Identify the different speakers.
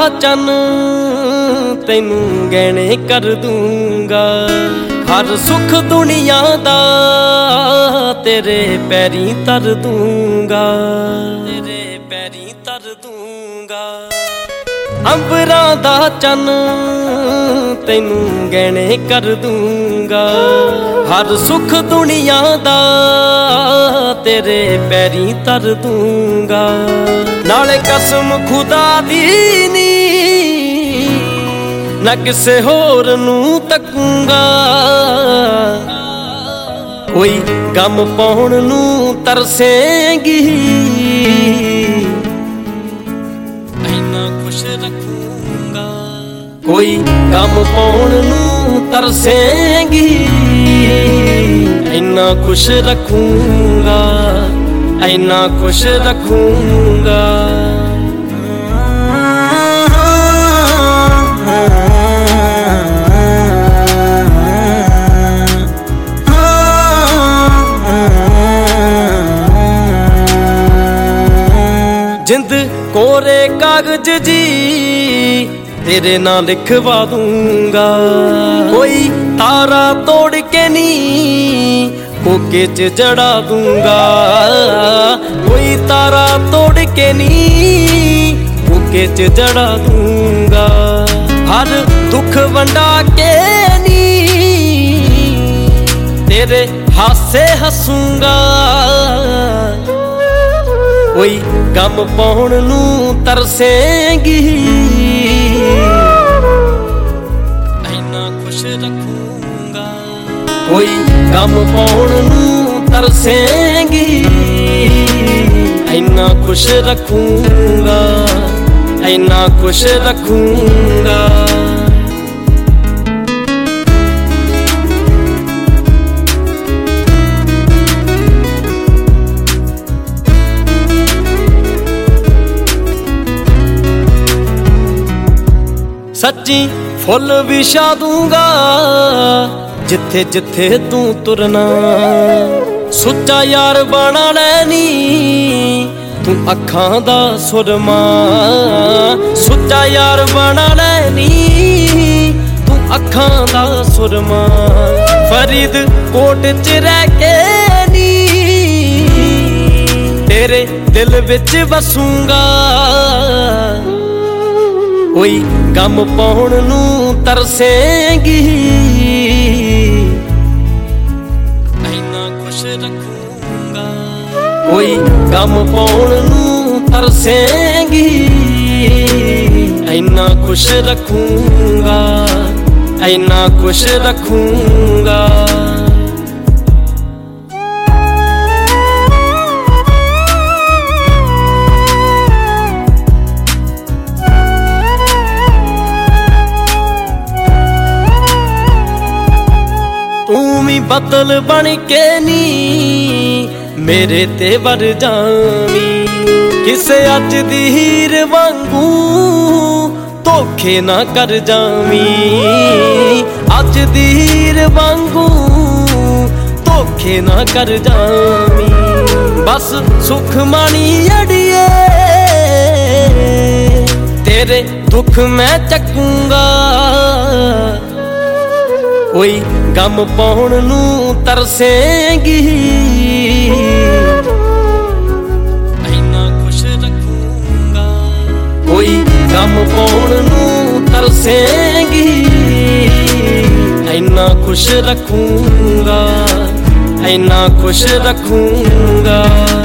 Speaker 1: ਚੰਨ ਤੈਨੂੰ ਗਹਿਣੇ ਕਰ ਦੂੰਗਾ। ਹਰ ਸੁੱਖ ਦੁਨੀਆ ਦਾ ਤੇਰੇ ਪੈਰੀਂ ਧਰ ਦੂੰਗਾ, ਤੇਰੇ ਪੈਰੀਂ ਧਰ ਦੂੰਗਾ। ਅੰਬਰਾਂ ਦਾ ਚੰਨ ਤੈਨੂੰ ਗਹਿਣੇ ਕਰ ਦੂੰਗਾ। ਹਰ ਸੁੱਖ ਦੁਨੀਆ ਦਾ ਤੇਰੇ ਪੈਰੀਂ ਧਰ ਦੂੰਗਾ। ਨਾਲੇ ਕਸਮ ਖੁਦਾ ਦੀ ਨੀ ਨਾ ਕਿਸੇ ਹੋਰ ਨੂੰ ਤੱਕੂੰਗਾ। ਕੋਈ ਗਮ ਪਾਉਣ ਨੂੰ ਤਰਸੇਂਗੀ, ਇੰਨਾ ਖੁਸ਼ ਰੱਖੂੰਗਾ। ਕੋਈ ਗਮ ਪਾਉਣ ਨੂੰ ਤਰਸੇਂਗੀ, ਇੰਨਾ ਖੁਸ਼ ਰੱਖੂੰਗਾ, ਇੰਨਾ ਖੁਸ਼ ਰੱਖੂੰਗਾ। जिंद कोरे कागज जी तेरे नाल लिखवा दूंगा। कोई तारा तोड़ के नी कोके च जड़ा दूंगा। कोई तारा तोड़ के नी कोके च जड़ा दूंगा। हर दुख वंडा के नी तेरे हासे हसूंगा। कोई गम पाउण नूं तरसेंगी, इन्ना खुश रखूंगा। कोई गम पाउण नूं तरसेंगी, इन्ना खुश रखूंगा, इन्ना खुश रखूंगा। सच्ची फुल विछा दूंगा जिथे जिथे तू तुरना। सुच्चा यार बना लैनी तू अखां दा सुरमा। सुच्चा यार बना लैनी तू अखां दा सुरमा। फरीद कोट च रह के नी तेरे दिल विच बसूंगा। कोई गम पाउण नूं तरसेंगी, इन्ना खुश रखूंगा। कोई गम पाउण नूं तरसेंगी, इन्ना खुश रखूंगा, इन्ना खुश रखूंगा। तू भी बदल बन के नी मेरे ते वर जावी। किसे अज दी हीर वांगू धोखे ना कर जावी। अज दी हीर वांगू धोखे ना कर जावी। बस सुख मानी अड़िए तेरे दुख मैं चकूंगा। कोई गम पाउण नूं तरसेंगी, इन्ना खुश रखूंगा। कोई गम पाउण नूं तरसेंगी, इन्ना खुश रखूंगा, इन्ना खुश रखूंगा।